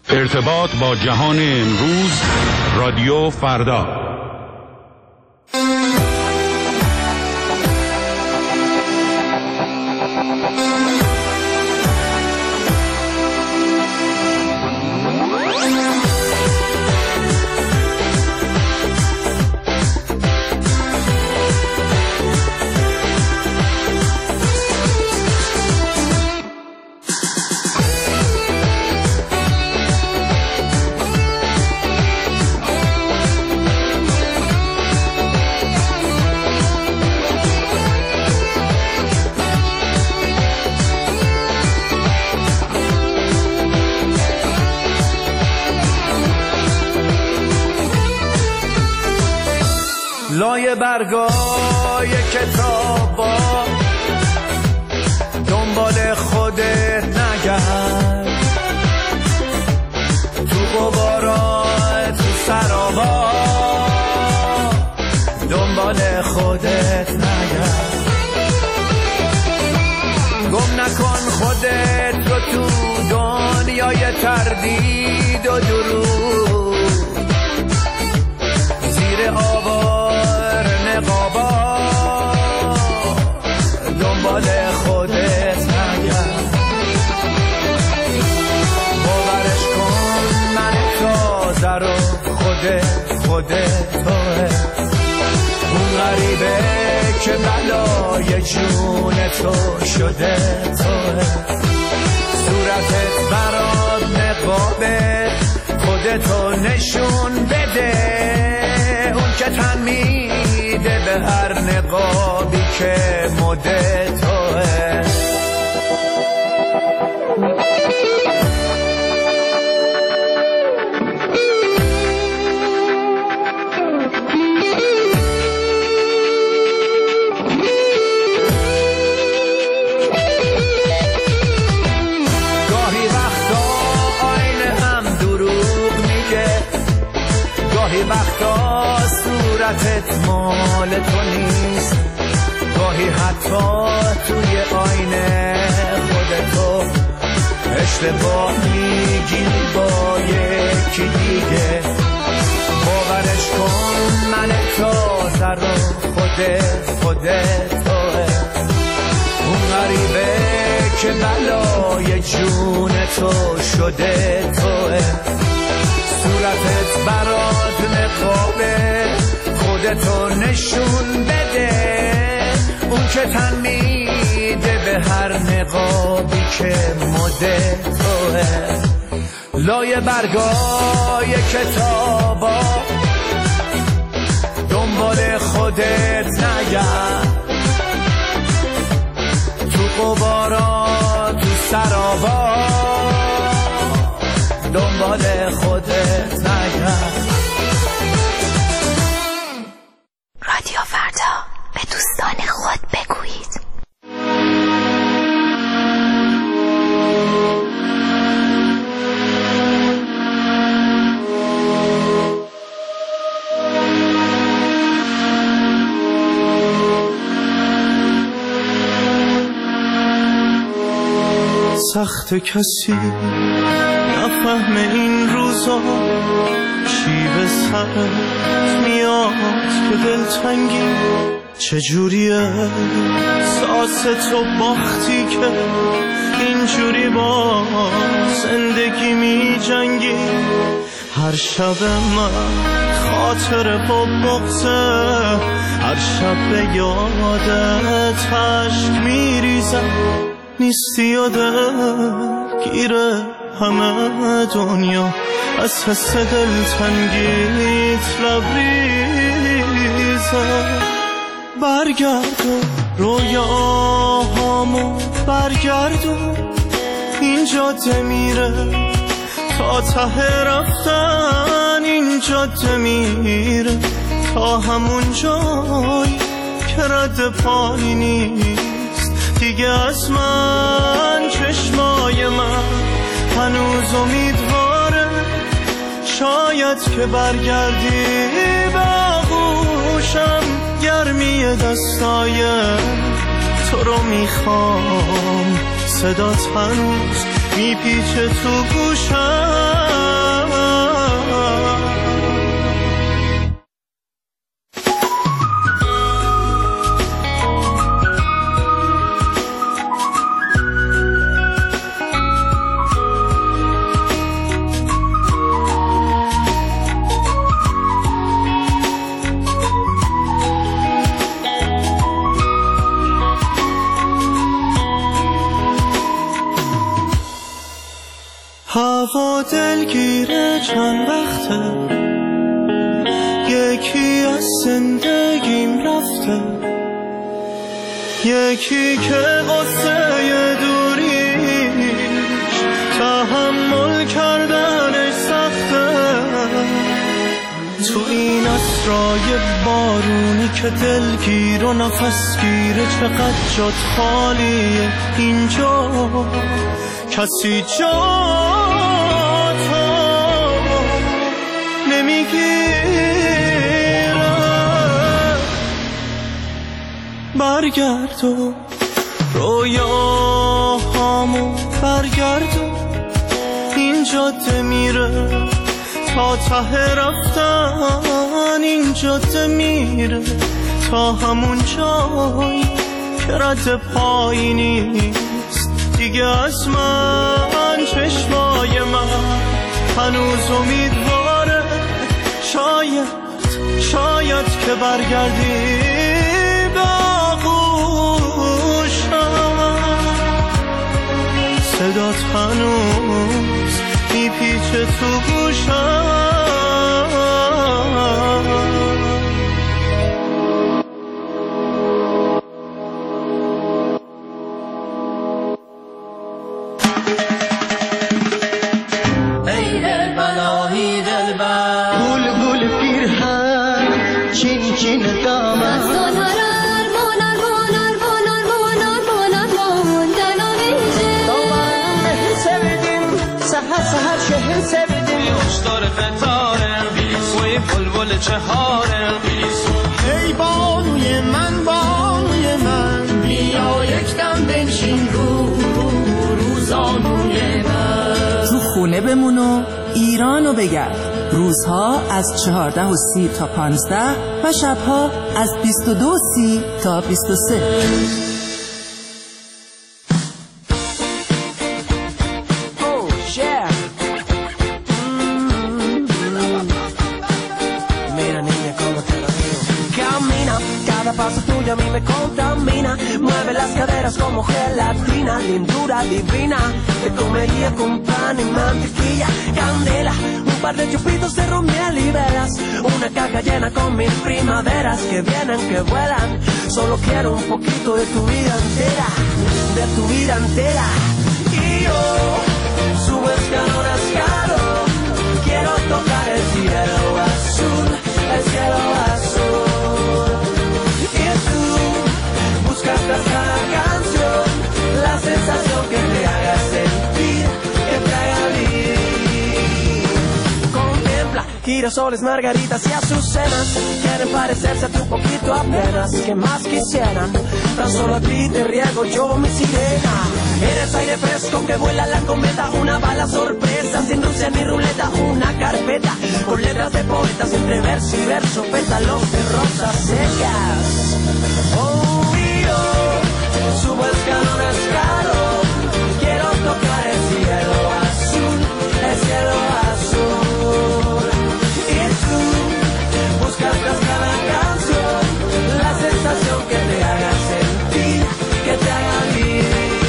ارتباط با جهان امروز، رادیو فردا. لای برگای کتابا دنبال خودت نگرد، تو غبارا تو سرابا دنبال خودت نگرد. گم نکن خودت رو تو دنیای تردید و دروغ، زیر آوار نقابا دنبال خودت نگرد. باورش کن من تازه رو خودت توه، اون غریبه که بلای جون تو شده توه. صورتت برات نقابه، خودتو نشون بده، اون که تن میده به هر نقابی که مد توه. گاهی وقتا صورتت مال تو نیست، گاهی حتی توی آینه خودتو اشتباه میگیری با یکی دیگه. باورش کن من تازه رو خودت توه، اون غریبه که بلای جون تو شده توه. صورتت برات نقابه، خودتو نشون بده، اون که تن میده به هر نقابی که مد توه. لای برگای کتابا دنبال خودت نگرد، تو غبارا تو سرابا دنبال خودت نگرد. رادیو فردا، به دوستان خود بگویید. سخت کسی نفهم این روزا، چی به سرت میاد که دلتنگی چجوریه. ساس تو باختی که اینجوری با زندگی می جنگی. هر شب من خاطر با بغضه، هر شب به یادت عشق میریزم. نیستی یادت گیره همه دنیا، از حس دلتنگیت لبریزه. برگردون رویاهامو برگردون، این جاده میره تا ته رفتن، این جاده میره تا همون جایی که رد پایی نیست دیگه از من. چشمای من هنوز امیدواره، شاید که برگردی به آغوشم. گرمی دستای تو رو میخوام، صدات هنوز میپیچه تو گوشم. هوا دلگیره چند وقته، یکی از زندگیم رفته، یکی که قصه دوریش تحمل کردنش سخته. تو این اسرای بارونی که دلگیر و نفس گیره چقدر جات خالیه اینجا، کسی جاتو نمیگیره. برگردو رویاهامو برگردو، این جاده میره تا ته رفتن، این جاده میره تا همون جایی که رد پایی نیست دیگه از من. چشمای من هنوز امیدواره، شاید که برگردی به آغوشم. صدات هنوز میپیچه تو گوشم. ای بانوی من بیا یک دم بنشین روزانوی من. تو خونه بمون و ایرانو بگرد. روزها از 14:30 تا 15 و شبها از 22:30 تا 23. Paso tuyo a mí me contamina, mueve las caderas como gelatina, lindura divina, te comería con pan y mantequilla, candela, un par de chupitos de ron, miel y velas, una caja llena con mil primaveras que vienen, que vuelan. Solo quiero un poquito de tu vida entera, de tu vida entera. Y yo subo escalón a escalón, quiero tocar el cielo azul, el cielo azul. Tras cada canción, la sensación que te haga sentir, que te haga vivir. Contempla girasoles, margaritas y azucenas, quieren parecerse a tu poquito apenas. Que más quisieran, tan solo a ti te riego yo mi sirena. Eres aire fresco que vuela la cometa, una bala sorpresa, sin dulce ni ruleta, una carpeta con letras de poetas entre verso y verso, pétalos de rosas secas. Subo escalón a escalón, quiero tocar el cielo azul, el cielo azul. Y tú buscas tras cada canción la sensación que te haga sentir, que te haga vivir.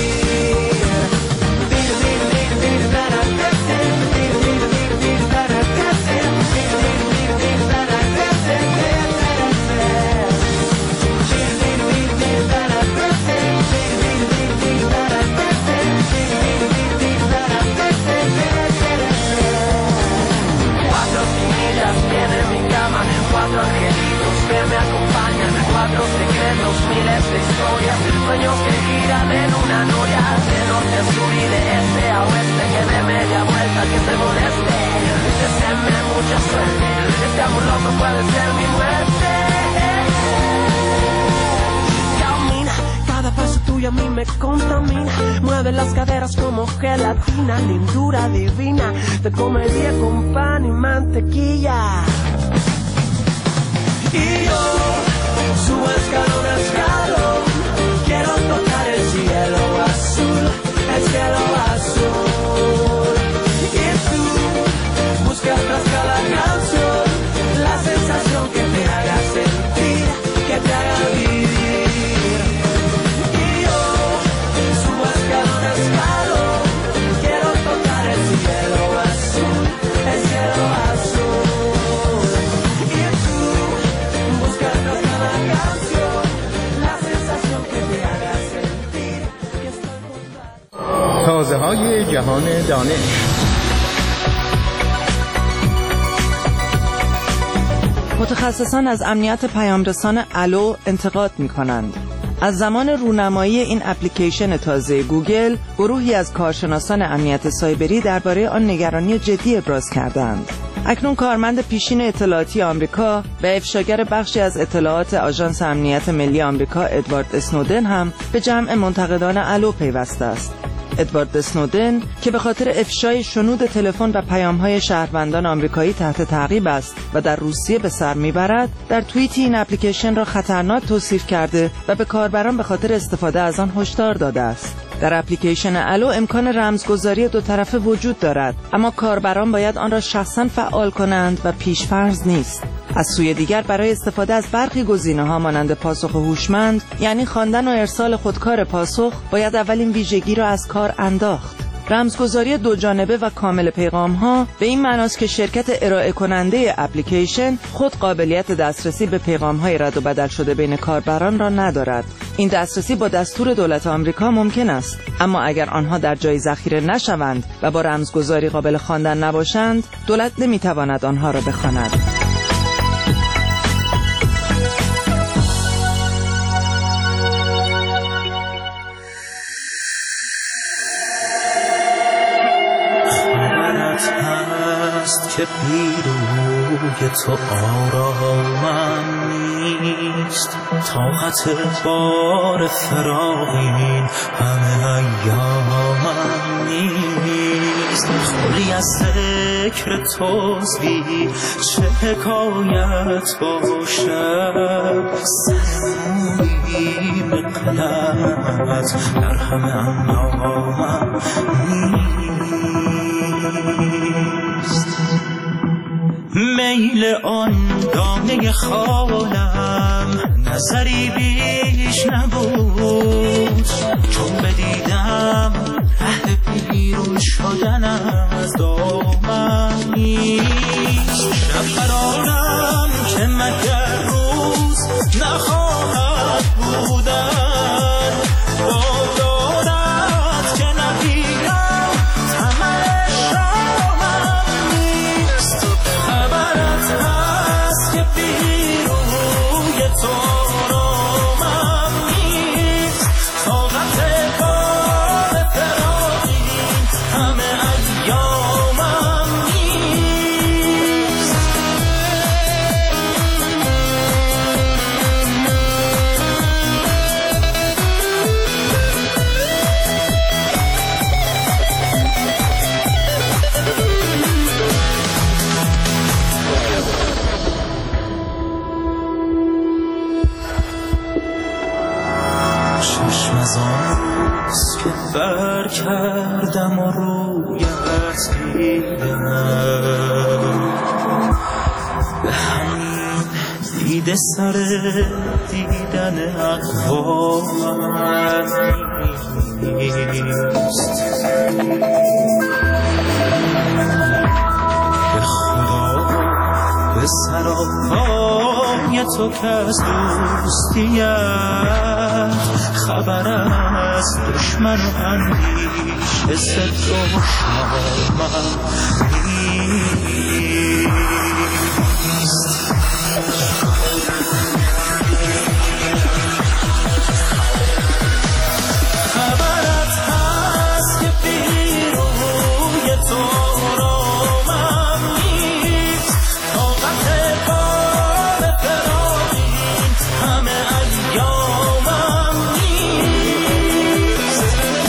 Cuatro angelitos que me acompañan, cuatro secretos, miles de historias, sueños que giran en una noria, de norte a sur y de este a oeste, que de media vuelta que te moleste, deseenme mucha suerte, este amor loco puede ser mi muerte. Camina, cada paso tuyo a mí me contamina, mueve las caderas como gelatina, lindura divina, te comería con pan y mantequilla. Y yo subo escalón a escalón, quiero tocar el cielo azul, el cielo azul. Y tú buscas tras cada canción la sensación que te haga sentir, que te haga vivir. Y yo subo escalón a escalón, quiero tocar el cielo های جهان دانش. متخصصان از امنیت پیامرسان الو انتقاد می‌کنند. از زمان رونمایی این اپلیکیشن تازه گوگل، گروهی از کارشناسان امنیت سایبری درباره آن نگرانی جدی ابراز کردند. اکنون کارمند پیشین اطلاعاتی آمریکا و افشاگر بخشی از اطلاعات آژانس امنیت ملی آمریکا ادوارد اسنودن هم به جمع منتقدان الو پیوسته است. ادوارد اسنودن که به خاطر افشای شنود تلفن و پیام‌های شهروندان آمریکایی تحت تعقیب است و در روسیه به سر میبرد، در توییتی این اپلیکیشن را خطرناک توصیف کرده و به کاربران به خاطر استفاده از آن هشدار داده است. در اپلیکیشن الو امکان رمزگذاری دو طرفه وجود دارد، اما کاربران باید آن را شخصاً فعال کنند و پیش‌فرض نیست. از سوی دیگر برای استفاده از برخی گزینه‌ها مانند پاسخ هوشمند، یعنی خواندن و ارسال خودکار پاسخ، باید اول این ویژگی را از کار انداخت. رمزگذاری دو جانبه و کامل پیغام‌ها به این معناست که شرکت ارائه کننده اپلیکیشن خود قابلیت دسترسی به پیغام‌های رد و بدل شده بین کاربران را ندارد. این دسترسی با دستور دولت آمریکا ممکن است، اما اگر آنها در جایی ذخیره نشوند و با رمزگذاری قابل خواندن نباشند، دولت نمی‌تواند آنها را بخواند. که پیروی تو آرامم نیست، طاقت بار فراقین همه ایامم نیست. خلی از ذکر توزی چه حکایت باشد، سرمویی به قلمت در همه انامم نیست. میل آن دانه خالم نظری بیش نبود، چون بدیدم ره بیرون شدن از دامم نیست. شب قرارم که مگر روز نخواهد بودن، با دارد که نگیرم طمع شامم نیست. خبرت هست که بیروی تو آرامم نیست، طاقت بار فراقین همه ایامم نیست. چشم از آنست که بر کردم و رویت دیدم، به همین دیده سر دیدن اقوامم نیست. به خدا به سراپای تو که از دوستیت خبر از دشمن و اندیشه صد و شامم نیست. خبرت هست که بیروی تو آرامم نیست، طاقت بار فراقین همه ایامم نیست.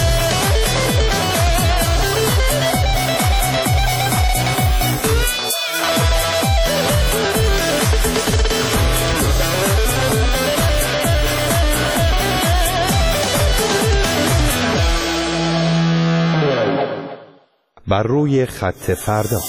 بر روی خط فردا.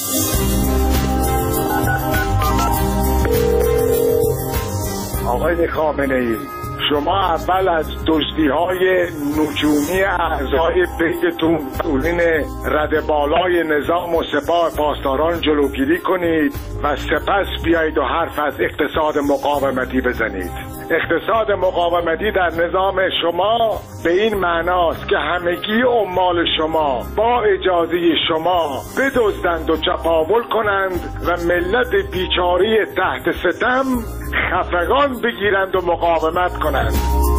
آقای خامنه‌ای، شما اول از دزدی‌های نجومی اعضای بیتتون مسئولین رده بالای نظام و سپاه پاسداران جلوگیری کنید و سپس بیایید و حرف از اقتصاد مقاومتی بزنید. اقتصاد مقاومتی در نظام شما به این معناست که همگی عمال شما با اجازه شما بدزدند و چپاول کنند و ملت بیچاره تحت ستم خفقان بگیرند و مقاومت کنند.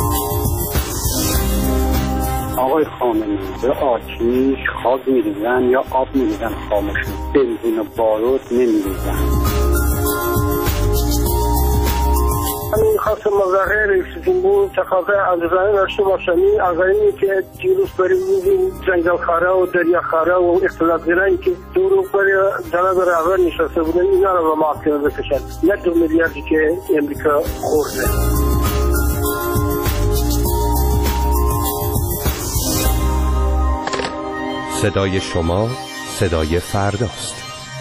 آقای خامنه‌ای به آتیش خاک می‌ریزن یا آب می‌ریزن خاموش، بنزین و بارود نمی‌ریزن. همین خواستم مظاهره رئیس جمهور تقاضای عزیزانه داشته باشم. این آقایونی که دیروز برای جنگلخواره و دریاخواره و اختلاطگرایی که دیروز برای جناب رهبر نشسته بودن اینا رو به محاکمه بکشن، نه 2 میلیاردی که امریکا خورده. صدای شما صدای فرداست.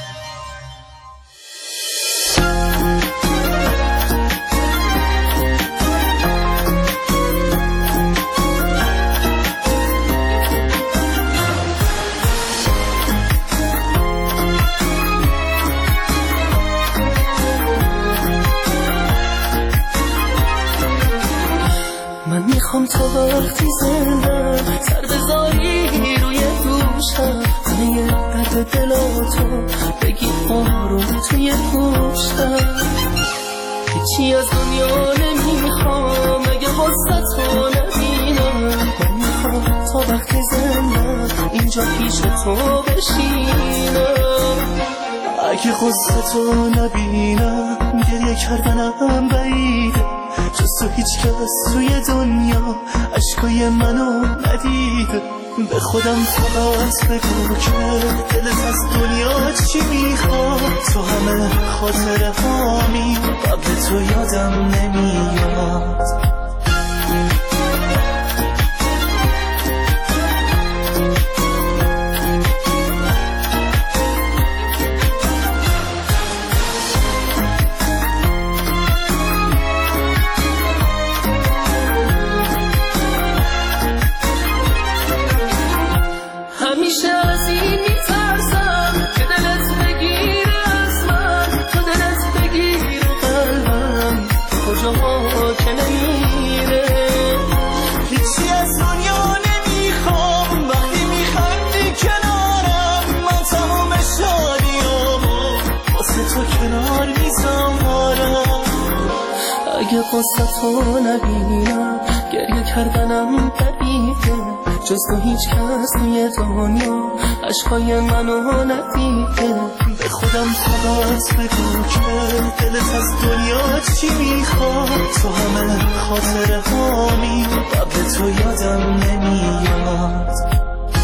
من میخوام تا وقتی زنده سر بذاری روی دوشم، همه درد دلاتو بگی آروم توی پوشم. هیچی از دنیا نمیخوام اگه واسه تو نبینم. من میخوام تا وقتی زنده اینجا پیش تو بشینم. اگه غصه تو نبینم گریه کردنم بعیده، جز تو هیچ کس توی دنیا عشقای منو ندیده. به خودم فقط بگو که دلت از دنیا چی میخواد، تو همه خاطره هامی قبل تو یادم نمیاد. اگه قصه تو نبینم گریه کردنم بعیده، جز تو هیچ کس توی دنیا عشقای منو ندیده. به خودم فقط بگو که دلت از دنیا چی میخواد، تو همه خاطره هامی قبل تو یادم نمیاد.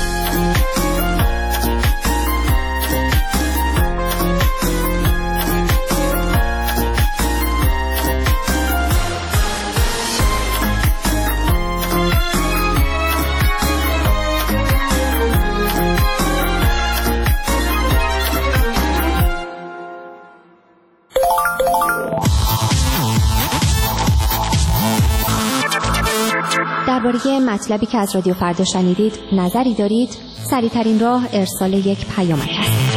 درباره مطلبی که از رادیو فردا شنیدید نظری دارید؟ سریع‌ترین راه ارسال یک پیامک است.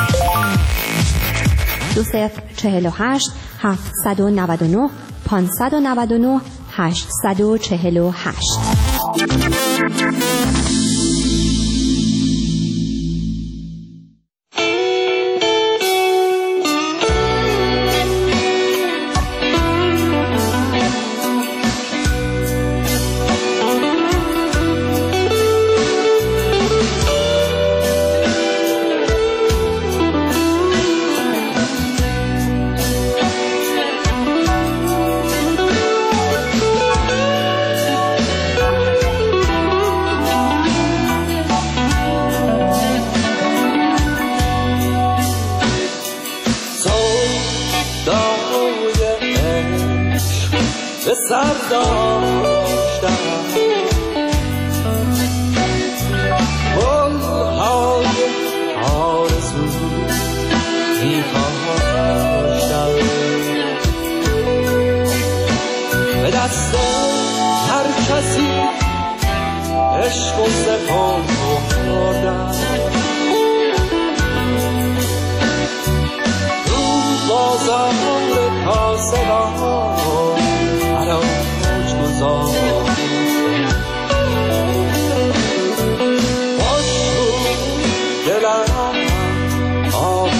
2048 799 599 848.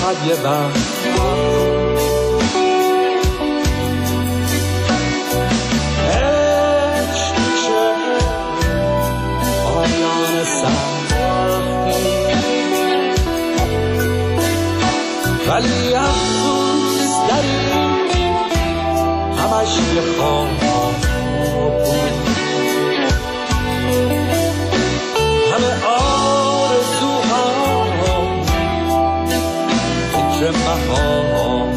آخر یه وقت عشق میشه پایان سختی، ولی افسوس داری همش یه خواب بود، همه آرزوها فکر بهار.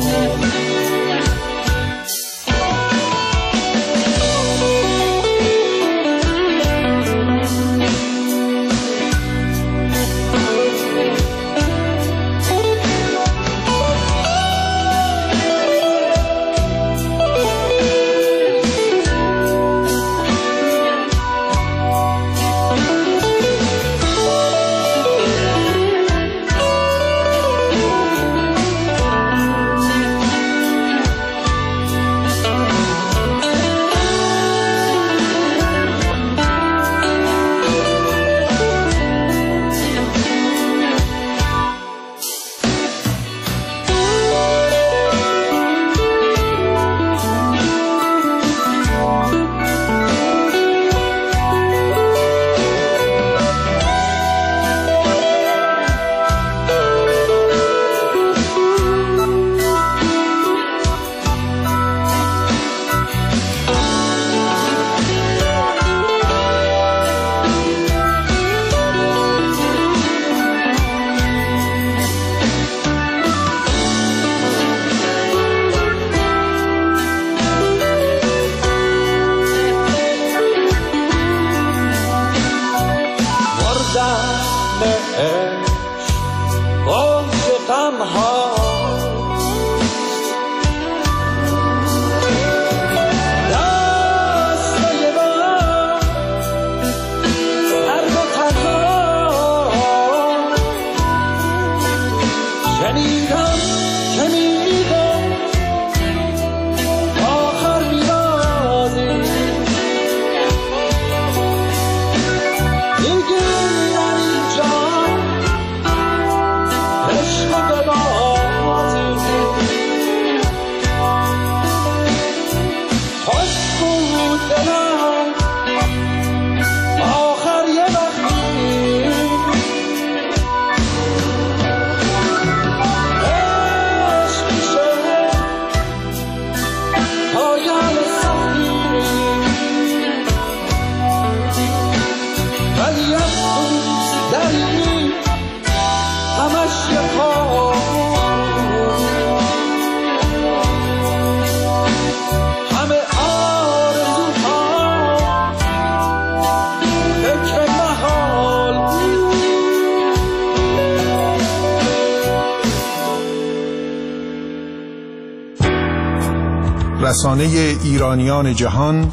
رسانه ایرانیان جهان،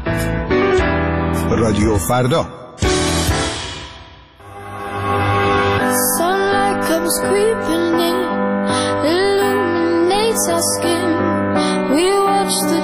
رادیو فردا. Sunlight comes creeping in, illuminates our skin. We watch the